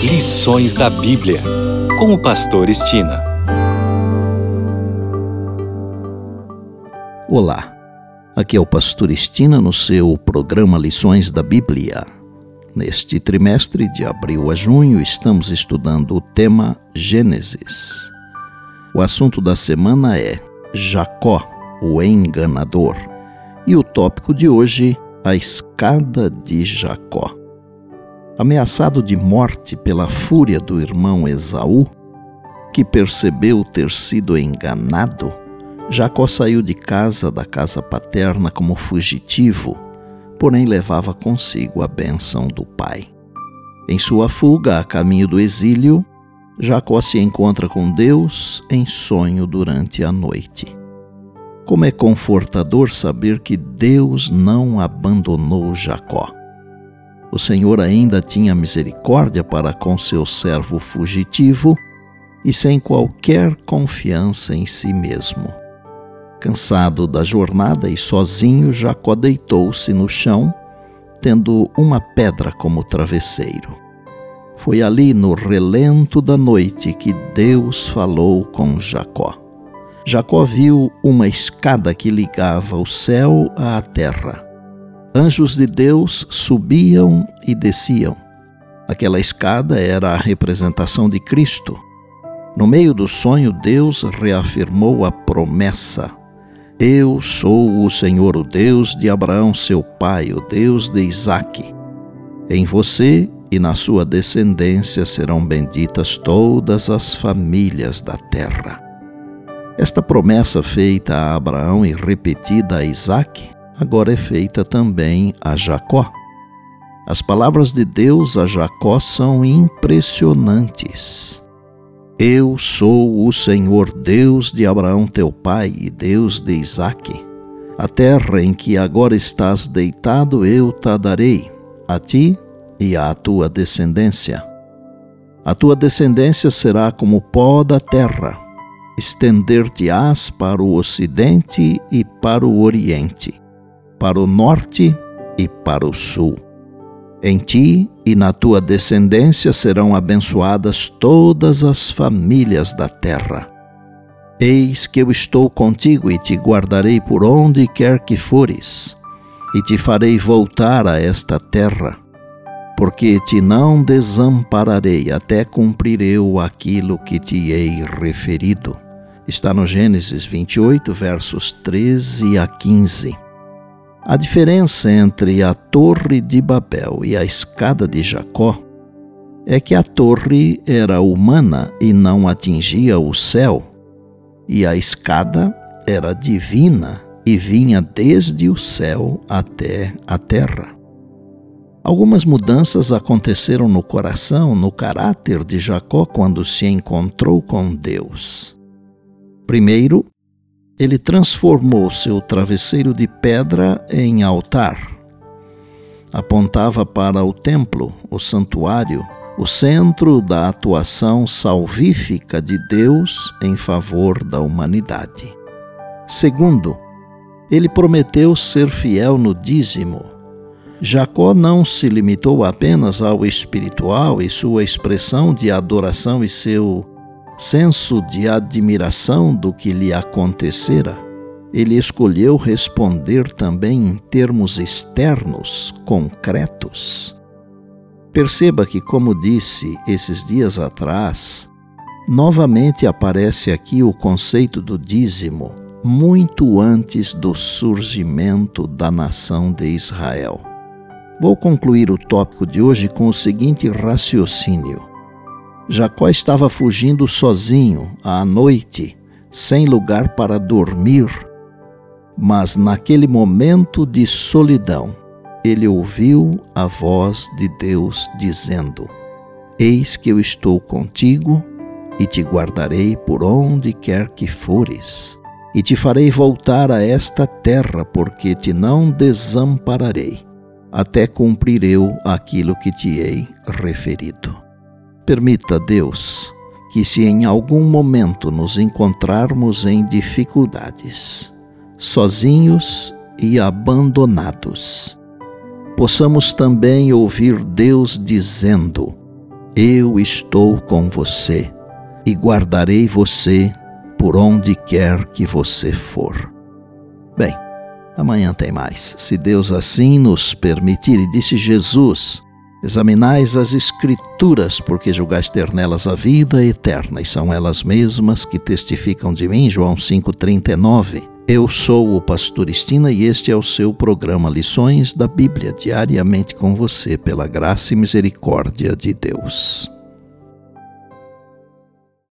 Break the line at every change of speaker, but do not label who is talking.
Lições da Bíblia, com o pastor Estina.
Olá, aqui é o pastor Estina no seu programa Lições da Bíblia. Neste trimestre, de abril a junho, estamos estudando o tema Gênesis. O assunto da semana é Jacó, o enganador. E o tópico de hoje, a escada de Jacó. Ameaçado de morte pela fúria do irmão Esaú, que percebeu ter sido enganado, Jacó saiu da casa paterna como fugitivo, porém levava consigo a bênção do pai. Em sua fuga a caminho do exílio, Jacó se encontra com Deus em sonho durante a noite. Como é confortador saber que Deus não abandonou Jacó. O Senhor ainda tinha misericórdia para com seu servo fugitivo e sem qualquer confiança em si mesmo. Cansado da jornada e sozinho, Jacó deitou-se no chão, tendo uma pedra como travesseiro. Foi ali no relento da noite que Deus falou com Jacó. Jacó viu uma escada que ligava o céu à terra. Anjos de Deus subiam e desciam. Aquela escada era a representação de Cristo. No meio do sonho, Deus reafirmou a promessa: Eu sou o Senhor, o Deus de Abraão, seu pai, o Deus de Isaque. Em você e na sua descendência serão benditas todas as famílias da terra. Esta promessa feita a Abraão e repetida a Isaque, agora é feita também a Jacó. As palavras de Deus a Jacó são impressionantes. Eu sou o Senhor, Deus de Abraão teu pai e Deus de Isaque. A terra em que agora estás deitado eu te darei, a ti e à tua descendência. A tua descendência será como o pó da terra. Estender-te-ás para o ocidente e para o oriente, para o norte e para o sul. Em ti e na tua descendência serão abençoadas todas as famílias da terra. Eis que eu estou contigo e te guardarei por onde quer que fores, e te farei voltar a esta terra, porque te não desampararei até cumprir eu aquilo que te hei referido. Está no Gênesis 28, versos 13 a 15. A diferença entre a Torre de Babel e a escada de Jacó é que a torre era humana e não atingia o céu, e a escada era divina e vinha desde o céu até a terra. Algumas mudanças aconteceram no coração, no caráter de Jacó quando se encontrou com Deus. Primeiro, ele transformou seu travesseiro de pedra em altar. Apontava para o templo, o santuário, o centro da atuação salvífica de Deus em favor da humanidade. Segundo, ele prometeu ser fiel no dízimo. Jacó não se limitou apenas ao espiritual e sua expressão de adoração e seu senso de admiração do que lhe acontecera. Ele escolheu responder também em termos externos, concretos. Perceba que, como disse esses dias atrás, novamente aparece aqui o conceito do dízimo, muito antes do surgimento da nação de Israel. Vou concluir o tópico de hoje com o seguinte raciocínio. Jacó estava fugindo sozinho, à noite, sem lugar para dormir, mas naquele momento de solidão, ele ouviu a voz de Deus dizendo: Eis que eu estou contigo e te guardarei por onde quer que fores, e te farei voltar a esta terra, porque te não desampararei, até cumprir eu aquilo que te hei referido. Permita, Deus, que se em algum momento nos encontrarmos em dificuldades, sozinhos e abandonados, possamos também ouvir Deus dizendo: Eu estou com você e guardarei você por onde quer que você for. Bem, amanhã tem mais, se Deus assim nos permitir. E disse Jesus: examinais as Escrituras, porque julgais ter nelas a vida eterna, e são elas mesmas que testificam de mim. João 5,39. Eu sou o pastor Estina e este é o seu programa Lições da Bíblia, diariamente com você, pela graça e misericórdia de Deus.